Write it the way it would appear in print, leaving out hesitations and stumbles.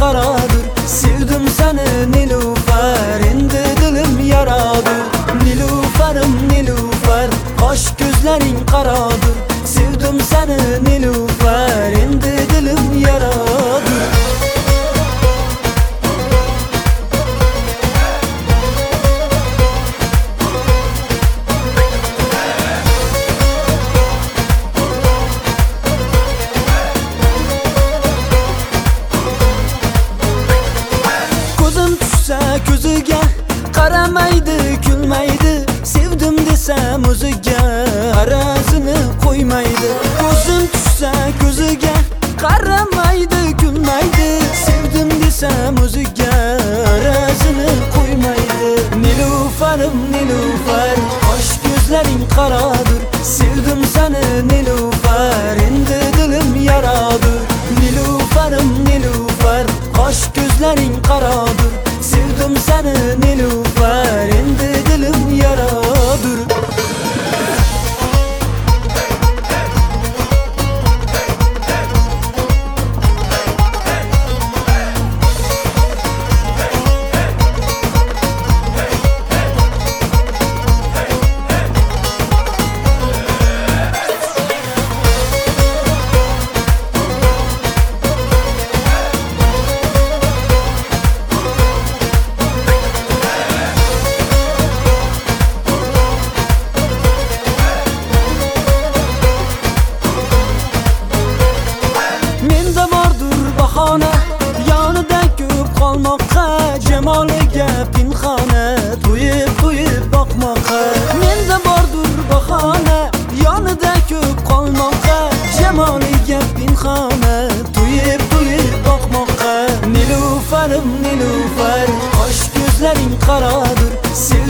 qaradır. Sevdim seni Nilufar, endi dilim yaradır. Nilufarım Nilufar, kaş gözlerin karadır. Sevdim seni Nilufar, endi dilim yaradır. Ko'ziga qaramaydi, kulmaydi. Sevdim desam o'ziga arazini qo'ymaydi. Ko'zim tushsa ko'ziga qaramaydi, kulmaydi. Sevdim desam o'ziga arazini qo'ymaydi. Nilufarim Nilufar, qosh ko'zlaring qaradır. Sevdim seni Nilufar, endi dilim yaradır. Nilufarim Nilufar, qosh ko'zlaring qaradır. Sevdim seni Nilufar, endi dilim yaradır. Yonida ko'p qolmoqqa, jamoliga pinxona to'yib boqmoqqa. Menda bordur bahona, yonida ko'p qolmoqqa, jamoliga pinxona to'yib boqmoqqa. Nilufarim Nilufar, qosh ko'zlaring qaradır.